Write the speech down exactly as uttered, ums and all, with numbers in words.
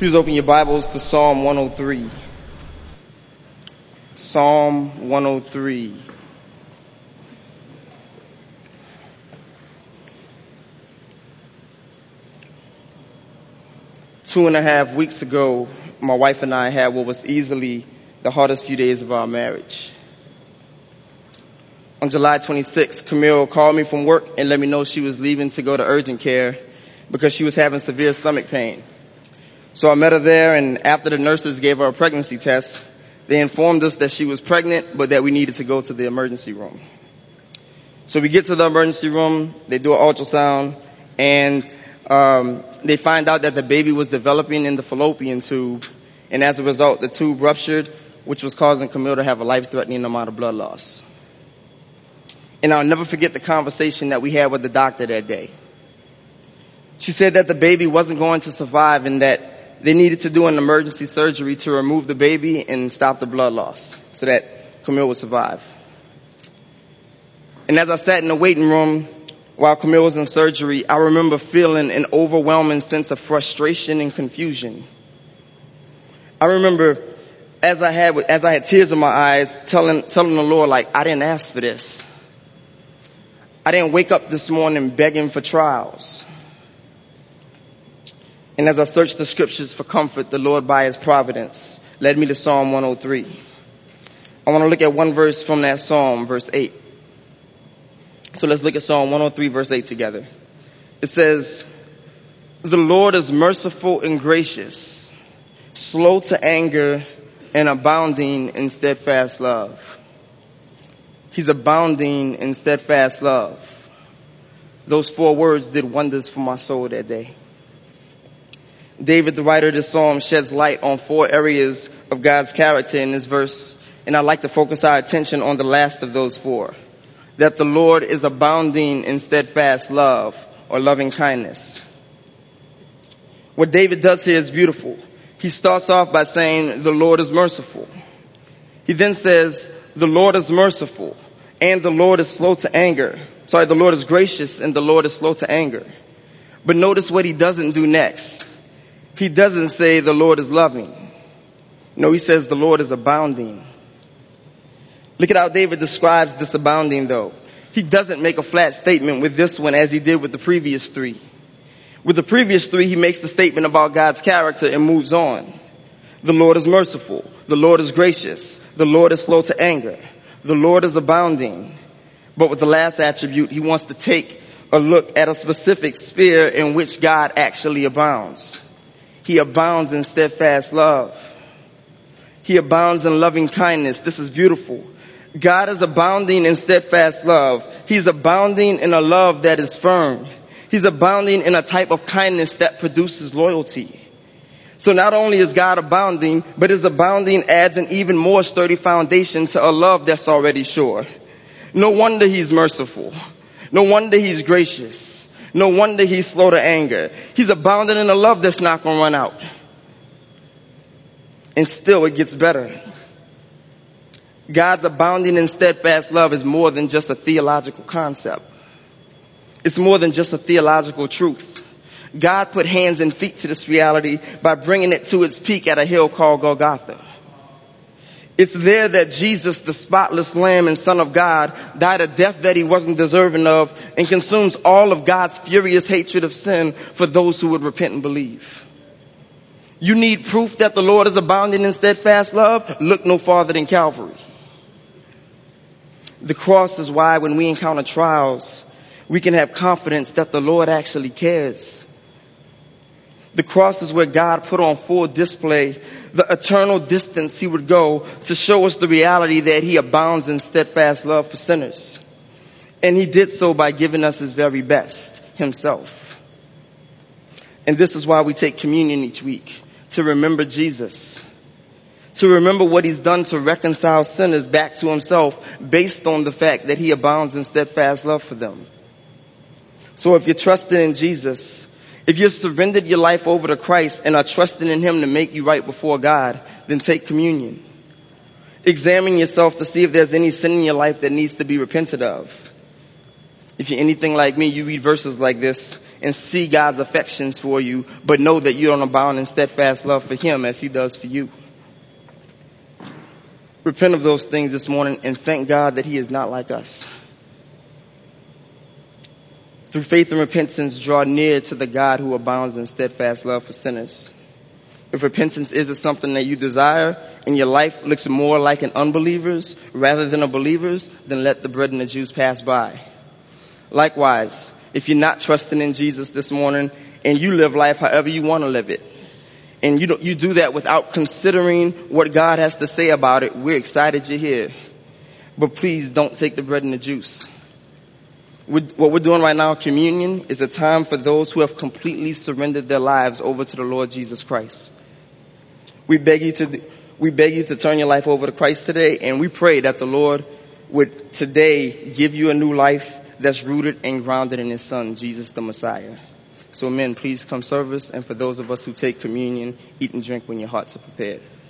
Please open your Bibles to Psalm one oh three. Psalm one oh three. Two and a half weeks ago, my wife and I had what was easily the hardest few days of our marriage. On July twenty-sixth, Camille called me from work and let me know she was leaving to go to urgent care because she was having severe stomach pain. So I met her there, and after the nurses gave her a pregnancy test, they informed us that she was pregnant, but that we needed to go to the emergency room. So we get to the emergency room, they do an ultrasound, and um, they find out that the baby was developing in the fallopian tube, and as a result, the tube ruptured, which was causing Camille to have a life-threatening amount of blood loss. And I'll never forget the conversation that we had with the doctor that day. She said that the baby wasn't going to survive and that they needed to do an emergency surgery to remove the baby and stop the blood loss so that Camille would survive. And as I sat in the waiting room while Camille was in surgery, I remember feeling an overwhelming sense of frustration and confusion. I remember as I had as I had tears in my eyes, telling telling the Lord, like, I didn't ask for this. I didn't wake up this morning begging for trials. And as I searched the scriptures for comfort, the Lord, by his providence, led me to Psalm one oh three. I want to look at one verse from that psalm, verse eight. So let's look at Psalm one oh three, verse eight together. It says, "The Lord is merciful and gracious, slow to anger, and abounding in steadfast love." He's abounding in steadfast love. Those four words did wonders for my soul that day. David, the writer of this psalm, sheds light on four areas of God's character in this verse, and I'd like to focus our attention on the last of those four. That the Lord is abounding in steadfast love, or loving kindness. What David does here is beautiful. He starts off by saying, the Lord is merciful. He then says, the Lord is merciful, and the Lord is slow to anger. Sorry, the Lord is gracious, and the Lord is slow to anger. But notice what he doesn't do next. He doesn't say the Lord is loving. No, he says the Lord is abounding. Look at how David describes this abounding, though. He doesn't make a flat statement with this one as he did with the previous three. With the previous three, he makes the statement about God's character and moves on. The Lord is merciful. The Lord is gracious. The Lord is slow to anger. The Lord is abounding. But with the last attribute, he wants to take a look at a specific sphere in which God actually abounds. He abounds in steadfast love. He abounds in loving kindness. This is beautiful. God is abounding in steadfast love. He's abounding in a love that is firm. He's abounding in a type of kindness that produces loyalty. So not only is God abounding, but his abounding adds an even more sturdy foundation to a love that's already sure. No wonder he's merciful. No wonder he's gracious. No wonder he's slow to anger. He's abounding in a love that's not going to run out. And still it gets better. God's abounding in steadfast love is more than just a theological concept. It's more than just a theological truth. God put hands and feet to this reality by bringing it to its peak at a hill called Golgotha. It's there that Jesus, the spotless Lamb and Son of God, died a death that he wasn't deserving of and consumes all of God's furious hatred of sin for those who would repent and believe. You need proof that the Lord is abounding in steadfast love? Look no farther than Calvary. The cross is why when we encounter trials, we can have confidence that the Lord actually cares. The cross is where God put on full display the eternal distance he would go to show us the reality that he abounds in steadfast love for sinners. And he did so by giving us his very best, himself. And this is why we take communion each week, to remember Jesus. To remember what he's done to reconcile sinners back to himself based on the fact that he abounds in steadfast love for them. So if you're trusting in Jesus, if you've surrendered your life over to Christ and are trusting in him to make you right before God, then take communion. Examine yourself to see if there's any sin in your life that needs to be repented of. If you're anything like me, you read verses like this and see God's affections for you, but know that you don't abound in steadfast love for him as he does for you. Repent of those things this morning and thank God that he is not like us. Through faith and repentance, draw near to the God who abounds in steadfast love for sinners. If repentance isn't something that you desire and your life looks more like an unbeliever's rather than a believer's, then let the bread and the juice pass by. Likewise, if you're not trusting in Jesus this morning and you live life however you want to live it, and you don't, you do that without considering what God has to say about it, we're excited you're here. But please don't take the bread and the juice. What we're doing right now, communion, is a time for those who have completely surrendered their lives over to the Lord Jesus Christ. We beg you to, we beg you to turn your life over to Christ today, and we pray that the Lord would today give you a new life that's rooted and grounded in his Son, Jesus the Messiah. So men, please come serve us, and for those of us who take communion, eat and drink when your hearts are prepared.